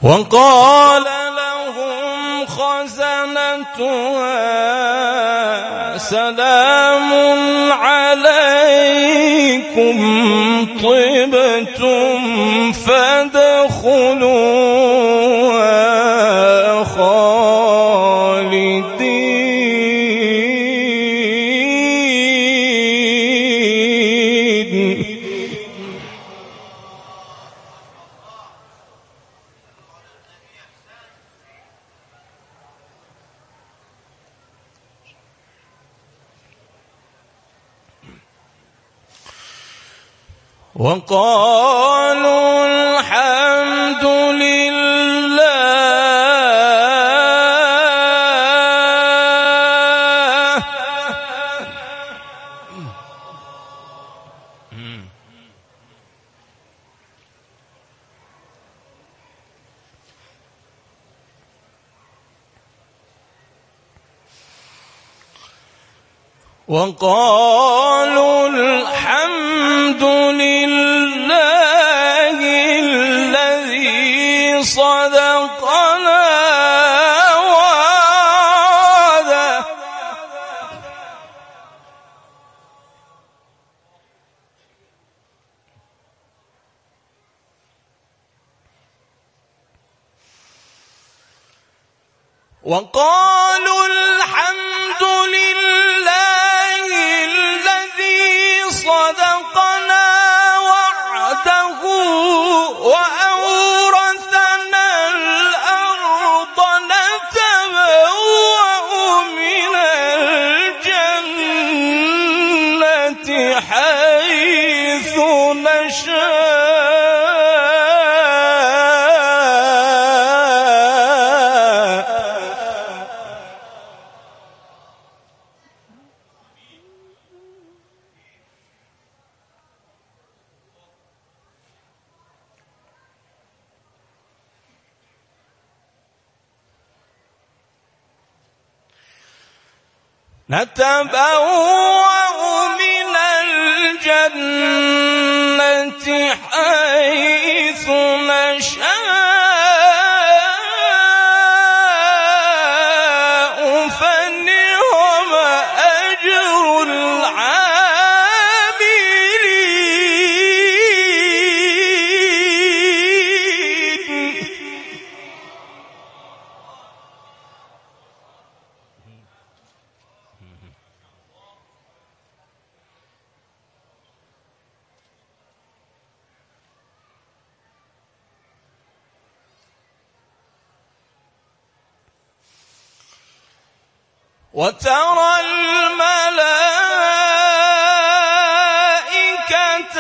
وقال لهم خزنتها سلام عليكم طبتم فادخلوها خالدين. وقالوا الحمد لله وقالوا الحمد لله الذي صدقنا وعده وقالوا الحمد لله الذي صدقنا وعده وأورثنا الأرض نتبوأ من الجنة حيث نشاء نتبوأ من الجنة حيث نشاء فنعم أجر العاملين. وترى الملائكة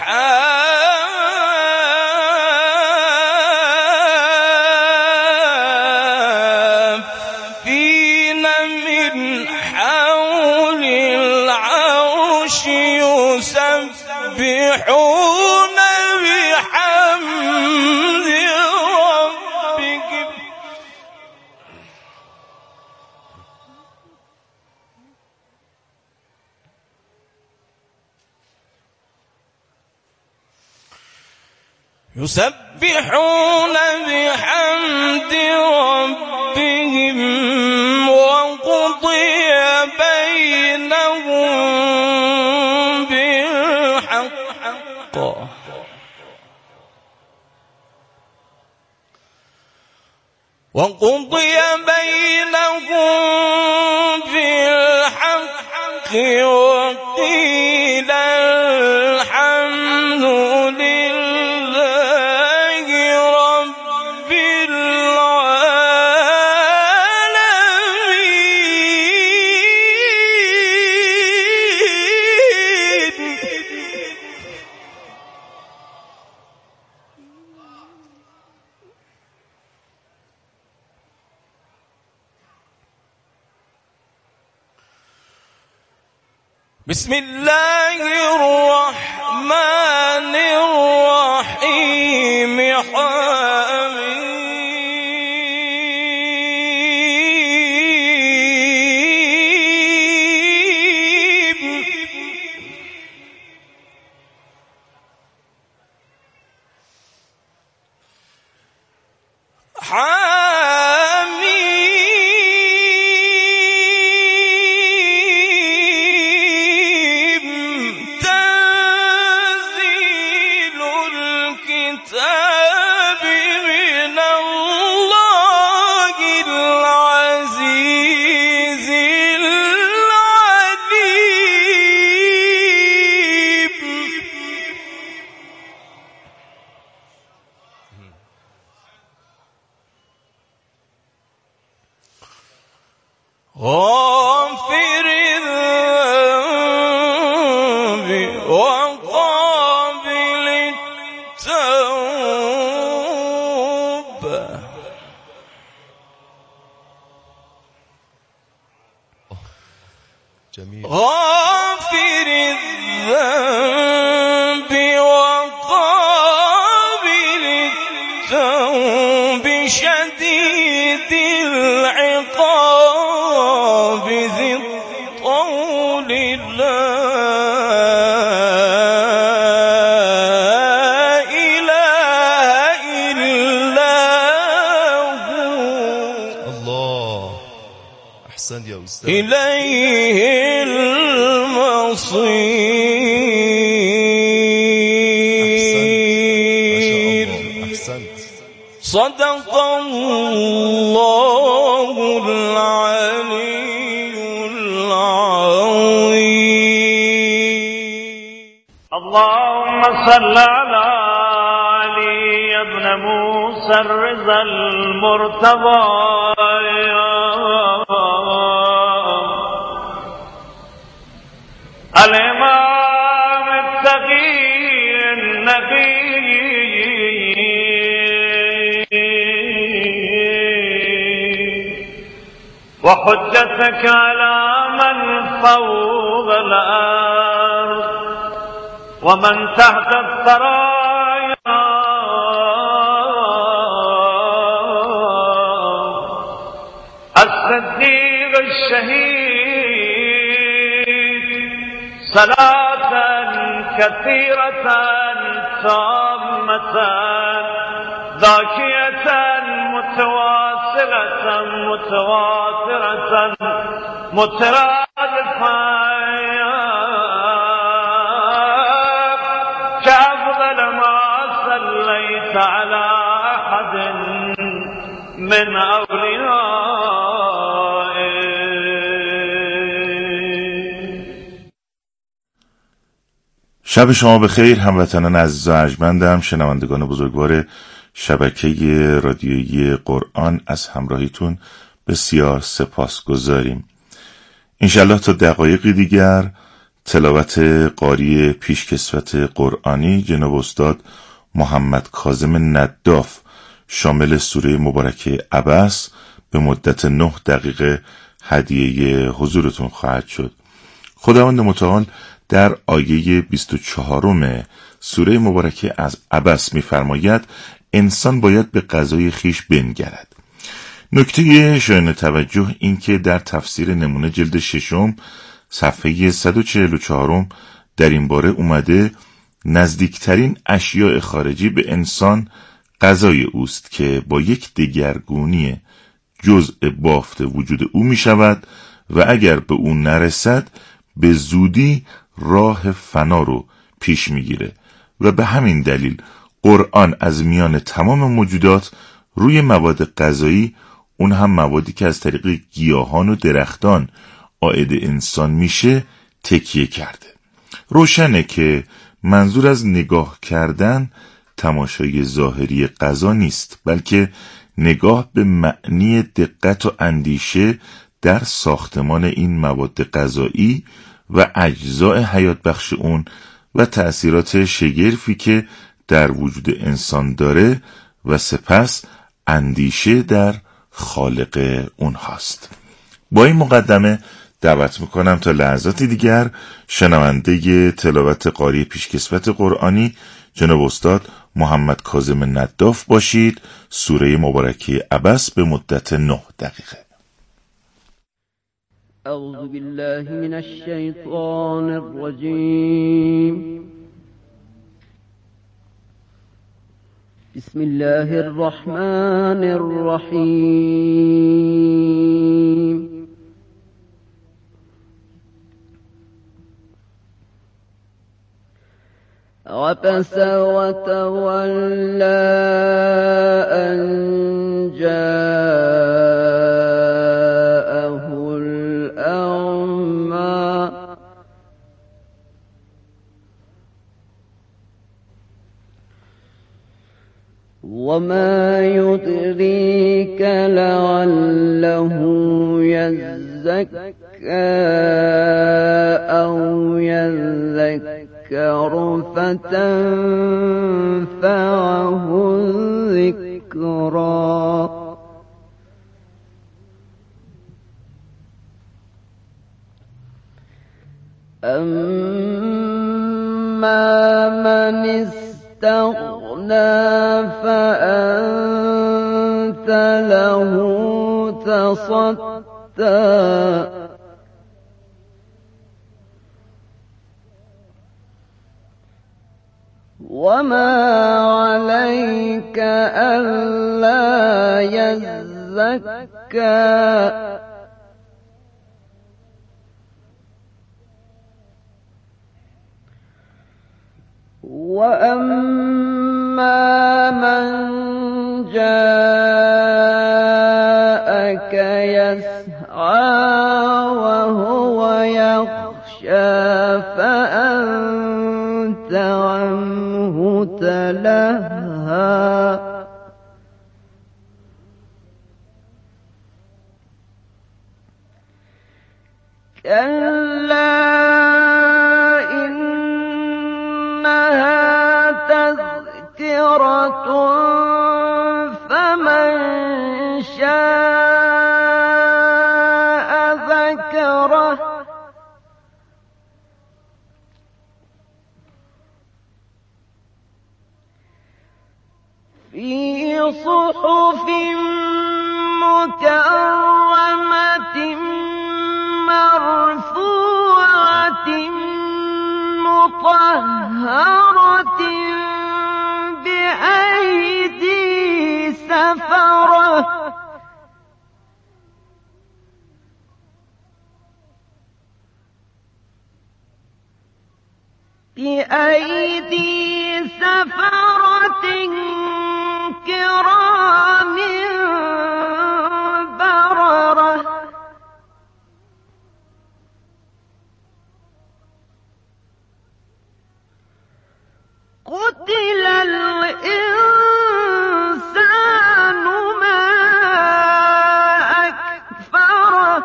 حافين من حول العرش يسبحون بحمد ربهم وقضي بينهم بالحق وقيل الحمد لله رب العالمين. بسم الله الرحمن الرحيم. غافر الذنب وقابل التوب شديد العقاب ذي الطول لا إله إلا هو. الله أحسن يا أستاذ. إليه المصير. أحسنت. صدق الله العلي العظيم. اللهم صل على علي بن موسى الرضا المرتضى الإمام التقي النبي وحجتك على من فوق الأرض ومن تحت الثرايا الصديق الشهيد صلاة كثيرة تامة ذاكية متواصلة متواترة مترادفة كأفضل ما صليت على أحد من شب شما بخیر هموطنان عزیز و ارجمندم، شنوندگان بزرگوار شبکه رادیویی قرآن، از همراهیتون بسیار سپاسگزاریم. انشالله تا دقایقی دیگر تلاوت قاری پیشکسوت قرآنی جناب استاد محمد کاظم نداف شامل سوره مبارکه عبس به مدت 9 دقیقه هدیه حضورتون خواهد شد. خداوند متعال در آیه 24 سوره مبارکه از عبس می‌فرماید انسان باید به قضای خیش بنگرد. نکته شایان توجه این که در تفسیر نمونه جلد 6 صفحه 144 در این باره اومده نزدیکترین اشیاء خارجی به انسان قضای اوست که با یک دگرگونی جزء بافت وجود او می شود و اگر به اون نرسد به زودی راه فنا رو پیش میگیره و به همین دلیل قرآن از میان تمام موجودات روی مواد غذایی، اون هم موادی که از طریق گیاهان و درختان عائد انسان میشه، تکیه کرده. روشنه که منظور از نگاه کردن تماشای ظاهری غذا نیست، بلکه نگاه به معنی دقت و اندیشه در ساختمان این مواد غذایی و اجزاء حیات بخش اون و تأثیرات شگرفی که در وجود انسان داره و سپس اندیشه در خالق اون هاست. با این مقدمه دعوت میکنم تا لحظاتی دیگر شنونده تلاوت قاری پیشکسوت قرآنی جناب استاد محمد کاظم نداف باشید. سوره مبارکه عبس به مدت 9 دقیقه. اعوذ بالله من الشیطان الرجیم. بسم الله الرحمن الرحیم. عبس وتولى أن جاءه الأعمى وما يدريك لعله يزكى أو يذكر فتنفعه الذكرى. أما من استغنى فأنت له تصدى وما عليك ألا يزكى وأما من جاءك يسعى وهو يخشى فأنت عنه تلهى كلا إنها تذكرة فمن شاء ذكره في صحف مكرمة مرفوعة مطهرة بأيدي سفرة كرام بررة قتل الإنسان ما أكفره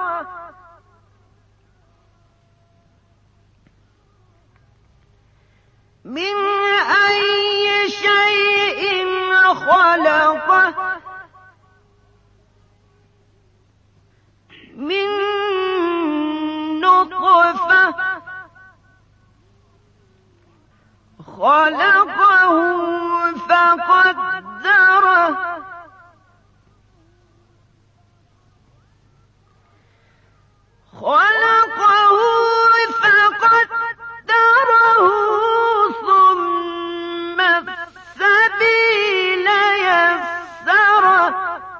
من أي شيء خلقه من نطفة خلقه فقدره ثم السبيل يسره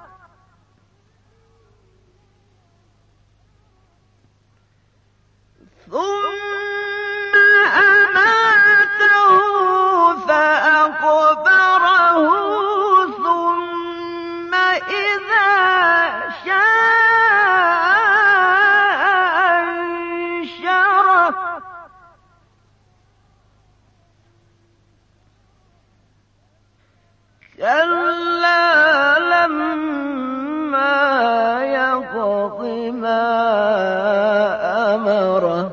ثم أماته فأقبره ثم إذا شاء أنشره كلا لما يقض ما أمره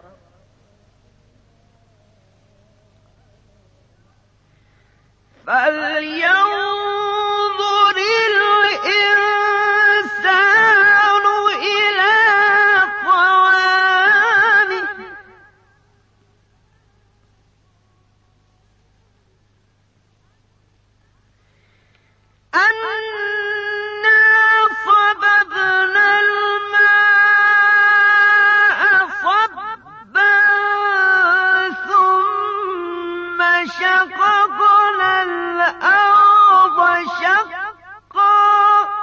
فلينظر الإنسان إلى طعامه أنا صببنا الماء صبا ثم شققنا الأرض شقا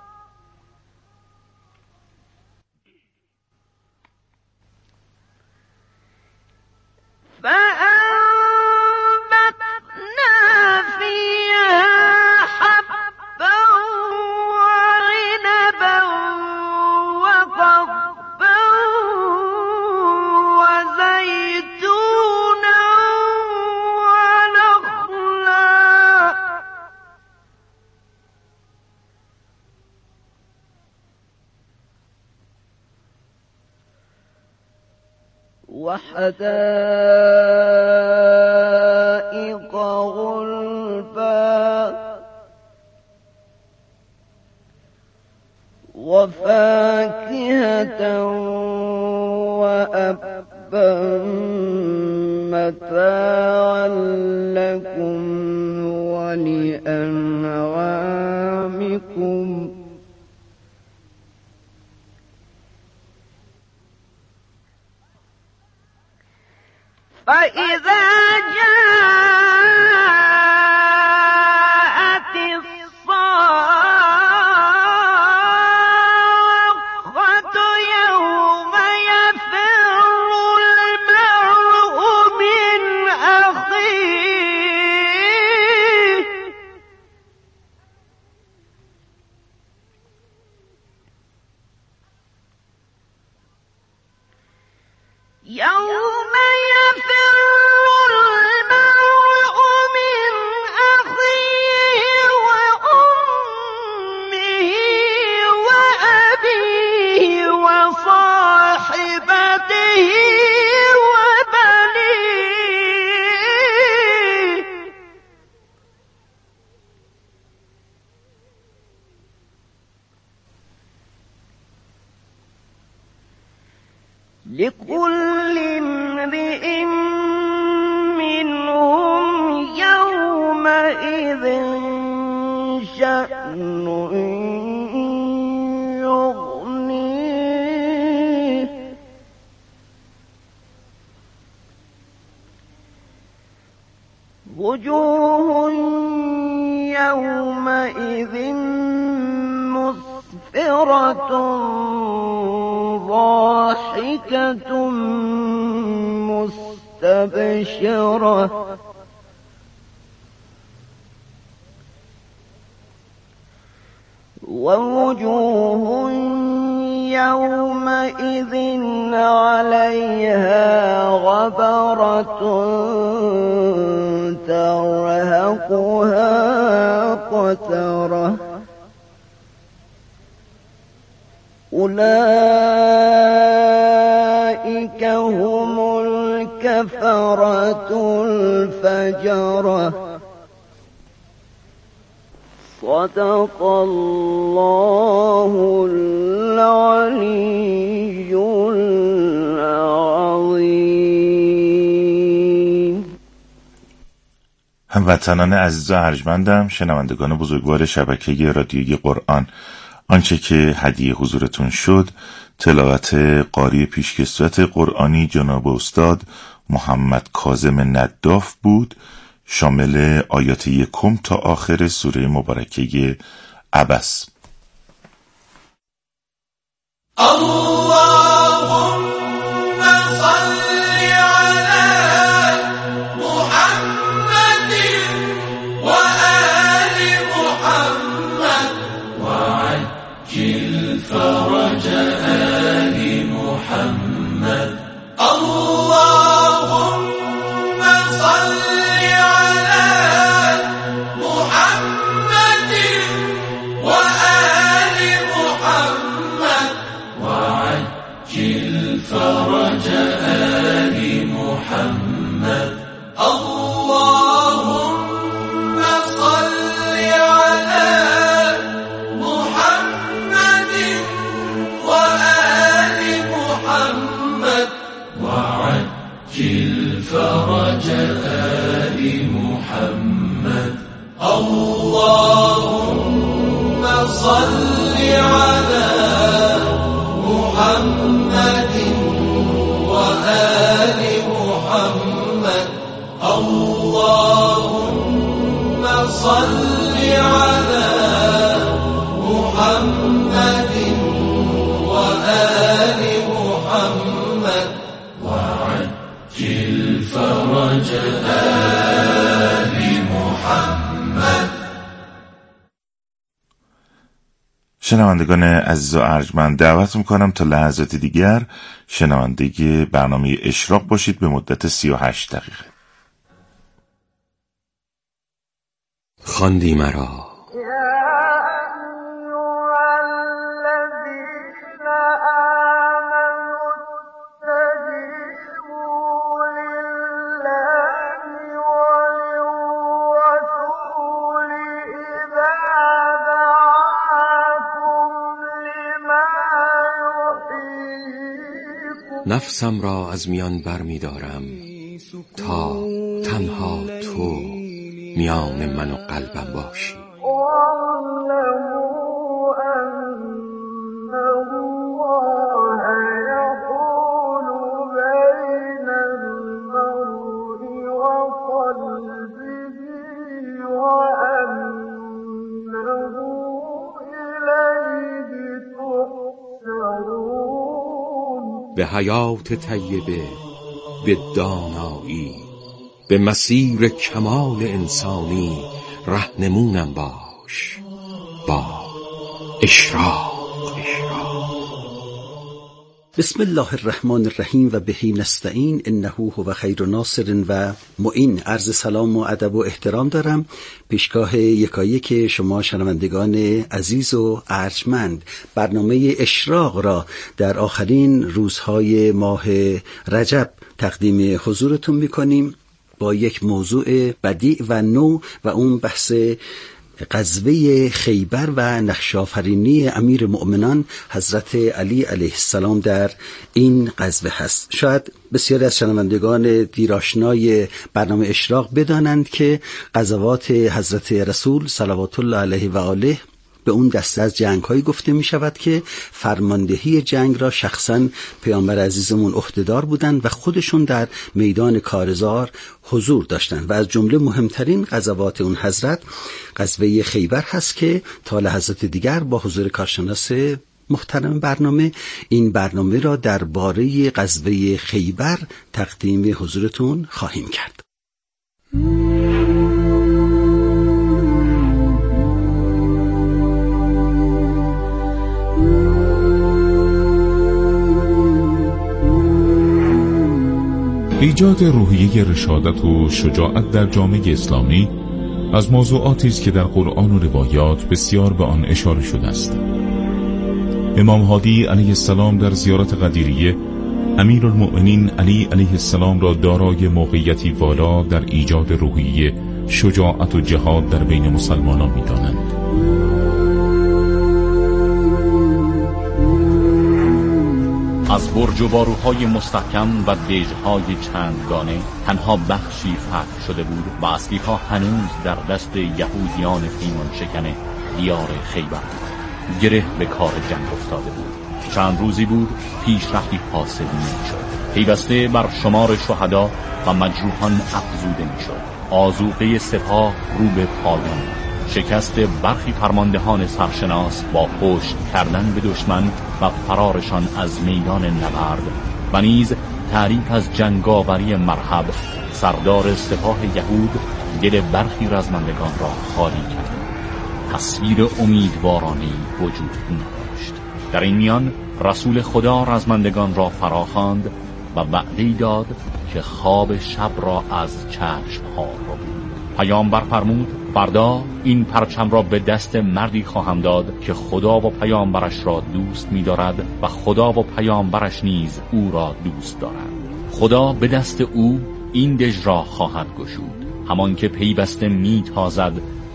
فأنبتنا فيها حبا وعنبا وقضبا وزيتونا ونخلا وحدائق غلبا وفاكهة وأبا متاعا لكم ولأنعامكم فإذا جاءت الصاخة يوم يفر المرء من أخيه يوم يفر المرء من أخيه وأمه وأبيه وصاحبته وبنيه لكل امرئ منهم يومئذ شأن يغنيه وجوه يومئذ مسفرة ضاحكة مستبشرة ووجوه يومئذ عليها غبرة ترهقها قترة أولئك هم الكفرة الفجرة صدق الله العلي العظيم. هموطنان عزیز و ارجمندم، شنوندگان بزرگوار شبکه رادیویی قرآن، آنچه که هدیه حضورتون شد تلاوت قاری پیشکسوت قرآنی جناب استاد محمد کاظم نداف بود، شامل آیات 1 تا آخر سوره مبارکه عبس. اللهم صل على محمد وآل محمد وعجل فرج آل محمد. اللهم صل على محمد وآل محمد وعجل فرج آل محمد. اللهم صل على محمد وآل محمد وعجل فرج آل محمد. اللهم صل على محمد وآل محمد. اللهم صل على محمد وآل محمد وعجل فرج آل محمد. شنوندگان عزیز و ارجمند، دعوت میکنم تا لحظات دیگر شنونده برنامه اشراق باشید به مدت 38 دقیقه. خواندی مرا نفسم را از میان بر می دارم تا تنها تو میان من و قلبم باشی. به حیات طیبه، به دانایی، به مسیر کمال انسانی رهنمونم باش با اشراق. بسم الله الرحمن الرحیم و بهی نستعین انه هو خیر ناصر و معین. عرض سلام و ادب و احترام دارم پیشگاه یکایک شما شنوندگان عزیز و ارجمند. برنامه اشراق را در آخرین روزهای ماه رجب تقدیم حضورتون میکنیم با یک موضوع بدیع و نو و اون بحث غزوه خیبر و نقش‌آفرینی امیر مؤمنان حضرت علی علیه السلام در این غزوه هست. شاید بسیاری از شنوندگان دیرآشنای برنامه اشراق بدانند که غزوات حضرت رسول صلوات الله علیه و آله به اون دسته از جنگ‌هایی گفته می شود که فرماندهی جنگ را شخصاً پیامبر عزیزمون عهده‌دار بودند و خودشون در میدان کارزار حضور داشتند و از جمله مهمترین غزوات اون حضرت غزوه خیبر هست که تا لحظات دیگر با حضور کارشناس محترم برنامه این برنامه را درباره غزوه خیبر تقدیم حضورتون خواهیم کرد. ایجاد روحیه رشادت و شجاعت در جامعه اسلامی از موضوعاتی است که در قرآن و روایات بسیار به آن اشاره شده است. امام هادی علیه السلام در زیارت قدیریه امیرالمؤمنین علی علیه السلام را دارای موقعیتی والا در ایجاد روحیه شجاعت و جهاد در بین مسلمانان می‌دانند. از برج و باروهای مستحکم و دژهای چندگانه تنها بخشی فتح شده بود و اصلیها هنوز در دست یهودیان پیمان شکن دیار خیبر گره به کار جنگ افتاده بود. چند روزی بود پیشرفتی حاصل نمی‌شد. پیوسته بر شمار شهدا و مجروحان افزوده می‌شد. آذوقه سپاه رو به پایان، شکست برخی فرماندهان سرشناس با پشت کردن به دشمن و فرارشان از میدان نبرد و نیز تعریف از جنگاوری مرحب سردار سپاه یهود دل برخی رزمندگان را خالی کرد. تصویر امیدوارانی وجود نداشت. در این میان رسول خدا رزمندگان را فراخواند و وعده‌ای داد که خواب شب را از چشم‌ها را بود. پیامبر فرمود فردا این پرچم را به دست مردی خواهم داد که خدا و پیامبرش را دوست می‌دارد و خدا و پیامبرش نیز او را دوست دارند. خدا به دست او این دژ را خواهد گشود، همان که پیوسته میتازد،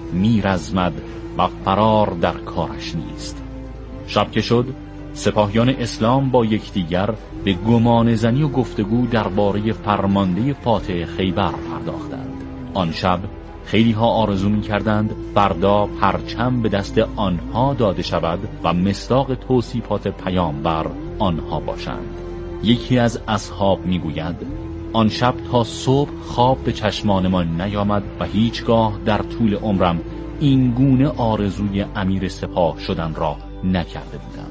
میرزمد و فرار در کارش نیست. شب که شد سپاهیان اسلام با یکدیگر به گمان زنی و گفتگو درباره فرمانده فاتح خیبر پرداختند. آن شب خیلی ها آرزو می کردند فردا پرچم به دست آنها داده شود و مصداق توصیفات پیامبر آنها باشند. یکی از اصحاب می گوید آن شب تا صبح خواب به چشمانمان نیامد و هیچگاه در طول عمرم این گونه آرزوی امیر سپاه شدن را نکرده بودم.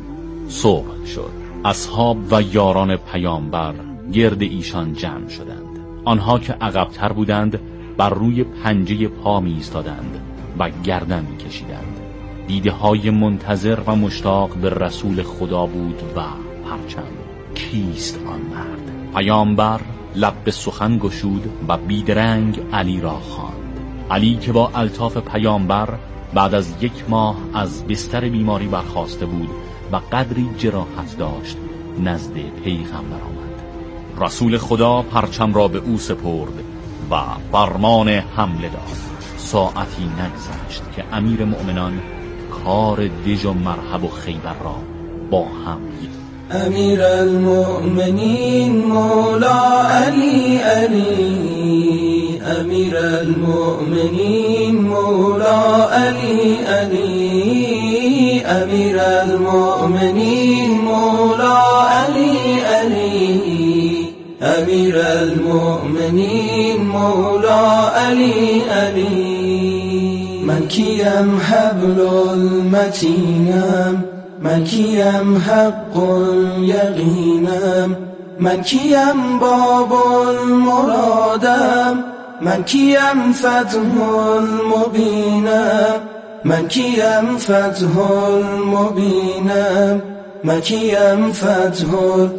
صبح شد. اصحاب و یاران پیامبر گرد ایشان جمع شدند. آنها که عقب‌تر بودند بر روی پنجه پا می ایستادند و گردن می کشیدند. دیده های منتظر و مشتاق به رسول خدا بود و پرچم. کیست آن مرد؟ پیامبر لب به سخن گشود و بیدرنگ علی را خواند. علی که با الطاف پیامبر بعد از 1 ماه از بستر بیماری برخاسته بود و قدری جراحت داشت نزد پیغمبر آمد. رسول خدا پرچم را به او سپرد و فرمان حمله داد. ساعتی نگذشت که امیر مؤمنان کار دژ و مرحب و خیبر را با هم امیر المؤمنین مولا علی علی، امیر المؤمنین مولا علی علی، امیر المؤمنین مولا علی علی، امیر المؤمنین مولا علی علی. من کیم حبل المتینم، من کیم حق الیقینم، من کیم باب المرادم، من کیم فتح المبینم، من کیم فتح المبینم، من کیم فتح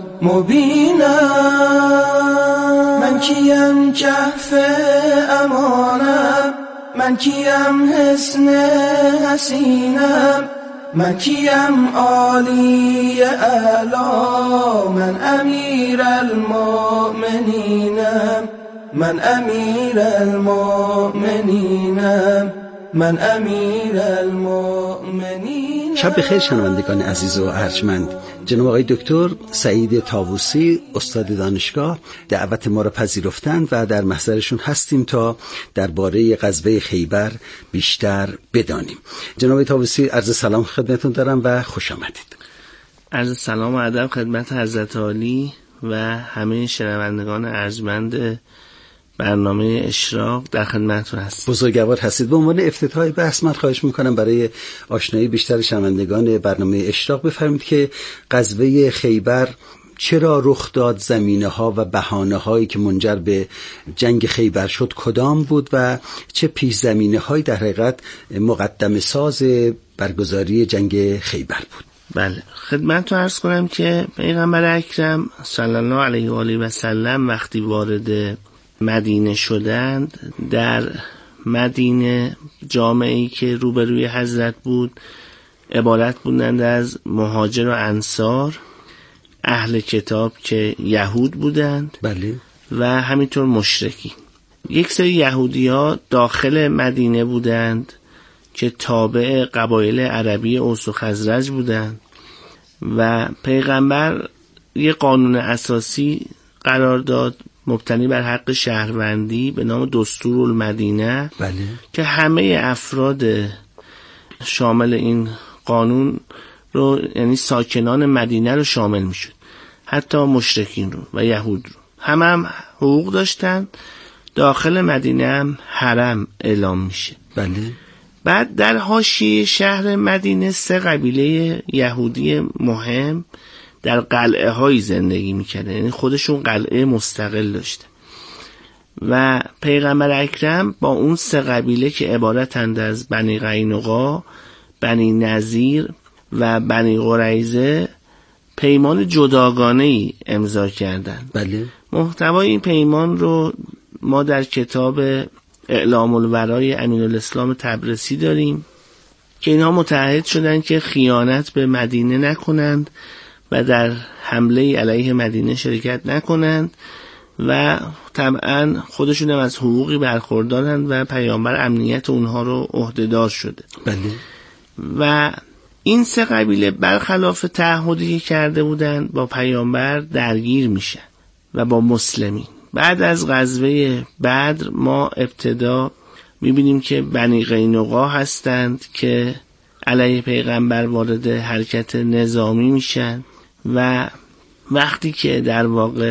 المبینم، من کیم کهف امانم، من کیم حسن حسینم، من کیم عالی اعلا، من امیر المؤمنینم، من امیر المؤمنینم، من امیر المؤمنینم. شب بخیر شنوندگان عزیز و ارجمند. جناب آقای دکتر سعید طاووسی استاد دانشگاه دعوت ما را پذیرفتند و در محضرشون هستیم تا درباره غزوه خیبر بیشتر بدانیم. جناب طاووسی عرض سلام خدمتتون دارم و خوش آمدید. عرض سلام و ادب خدمت حضرت عالی و همه شنوندگان ارجمند برنامه اشراق در خدمتتون هست. بزرگوار هستید. به عنوان افتتاح بحث من خواهش میکنم برای آشنایی بیشتر شنوندگان برنامه اشراق بفرمایید که غزوه خیبر چرا رخ داد، زمینه ها و بهانه هایی که منجر به جنگ خیبر شد کدام بود و چه پیش زمینه هایی در حقیقت مقدمه ساز برگزاری جنگ خیبر بود. بله، خدمتتون عرض کنم که پیغمبر اکرم صلی الله علیه و آله و سلم وقتی وارد مدینه شدند، در مدینه جامعه‌ای که روبروی حضرت بود عبارت بودند از مهاجر و انصار، اهل کتاب که یهود بودند، بله، و همینطور مشرکین. یک سری یهودی ها داخل مدینه بودند که تابع قبایل عربی اوس و خزرج بودند و پیغمبر یک قانون اساسی قرار داد مبتنی بر حق شهروندی به نام دستورالمدینه، بله، که همه افراد شامل این قانون رو، یعنی ساکنان مدینه رو شامل میشد، حتی مشرکین رو و یهود رو، هم حقوق داشتن. داخل مدینه هم حرم اعلام میشه. بله. بعد در حاشیه شهر مدینه 3 قبیله یهودی مهم در قلعه های زندگی میکردن، یعنی خودشون قلعه مستقل داشتن و پیغمبر اکرم با اون 3 قبیله که عبارتند از بنی قینقاع، بنی نذیر و بنی قریظه پیمان جداگانه‌ای امضا کردند. بله. محتوای این پیمان رو ما در کتاب اعلام الورای امین الاسلام تبرسی داریم که اینها متعهد شدند که خیانت به مدینه نکنند و در حمله علیه مدینه شرکت نکنند و طبعا خودشون هم از حقوقی برخوردارند و پیامبر امنیت اونها رو عهدهدار شده. بله. و این 3 قبیله برخلاف تعهدی که کرده بودند با پیامبر درگیر میشن و با مسلمین. بعد از غزوه بدر ما ابتدا میبینیم که بنی قینقاع هستند که علیه پیغمبر وارد حرکت نظامی میشن و وقتی که در واقع